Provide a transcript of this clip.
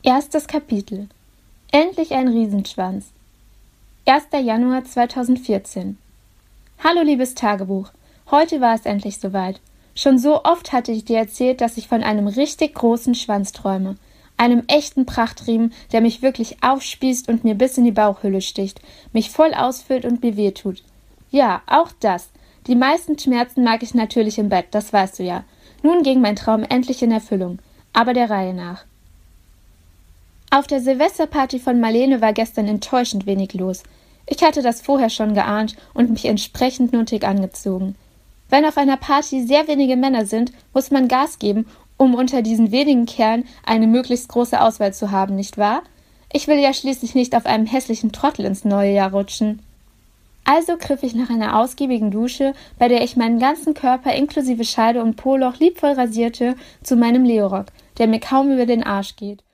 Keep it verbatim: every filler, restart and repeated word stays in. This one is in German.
Erstes Kapitel. Endlich ein Riesenschwanz. erster Januar zweitausendvierzehn. Hallo liebes Tagebuch, heute war es endlich soweit. Schon so oft hatte ich dir erzählt, dass ich von einem richtig großen Schwanz träume. Einem echten Prachtriemen, der mich wirklich aufspießt und mir bis in die Bauchhöhle sticht, mich voll ausfüllt und mir wehtut. Ja, auch das. Die meisten Schmerzen mag ich natürlich im Bett, das weißt du ja. Nun ging mein Traum endlich in Erfüllung, aber der Reihe nach. Auf der Silvesterparty von Marlene war gestern enttäuschend wenig los. Ich hatte das vorher schon geahnt und mich entsprechend nötig angezogen. Wenn auf einer Party sehr wenige Männer sind, muss man Gas geben, um unter diesen wenigen Kerlen eine möglichst große Auswahl zu haben, nicht wahr? Ich will ja schließlich nicht auf einem hässlichen Trottel ins neue Jahr rutschen. Also griff ich nach einer ausgiebigen Dusche, bei der ich meinen ganzen Körper inklusive Scheide und Poloch liebvoll rasierte, zu meinem Leorock, der mir kaum über den Arsch geht.